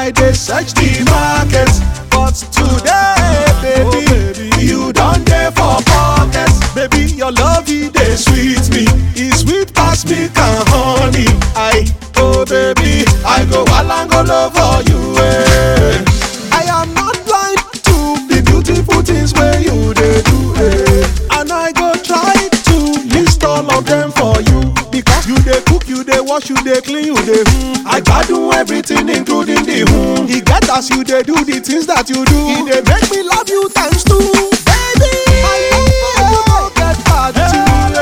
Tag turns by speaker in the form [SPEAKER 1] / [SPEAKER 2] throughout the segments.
[SPEAKER 1] I dey search the market, but today, baby, you don dey for pocket. Baby, your love e dey sweet me, e sweet pass milk and honey. Oh baby, I go walangolo for you. I am not blind to the beautiful things where you dey do, and I go try to list all of them for you, because you dey cook, you dey wash, you dey clean, you dey I gbadun everything including the E get as you dey do the things that you do, e dey make me love you times two. Baby, I love for you no get bad too.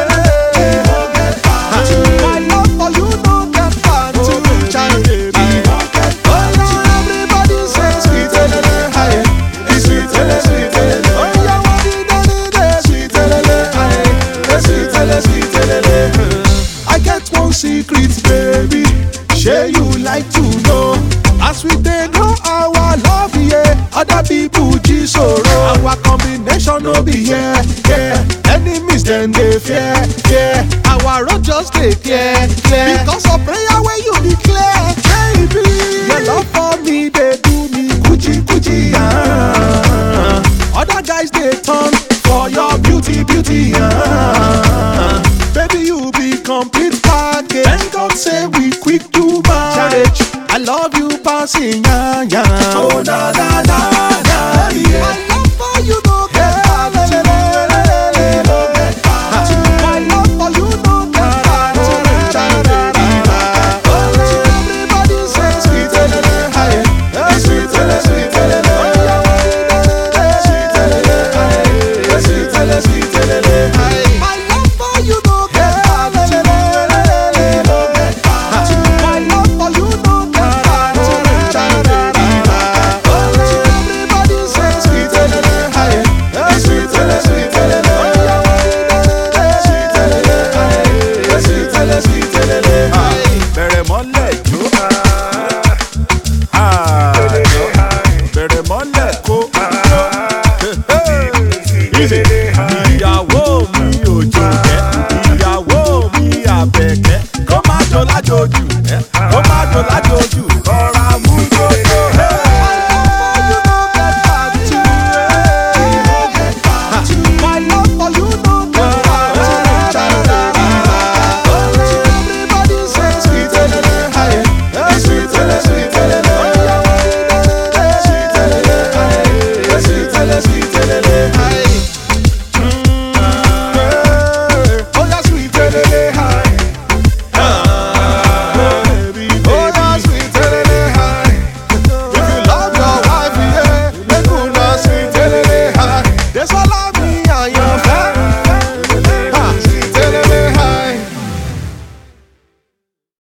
[SPEAKER 1] My love for you no get bad too. Everybody say sweet elele, sweet elele, sweet elele. Oh yeah, what you done sweet elele, sweet elele, sweet elele. I get one secret, baby, shey you like to know. As we dey know our love, yeah, other people jisoro. Our combination no be yeah. Enemies then dey fear. Our road just dey clear. Because of prayer wey you declare, baby. Your love for me dey do me kuchi. Other guys dey turn for your beauty. Baby, you be complete package. Thank God say we quick to marriage. I love you passing, Oh na na na.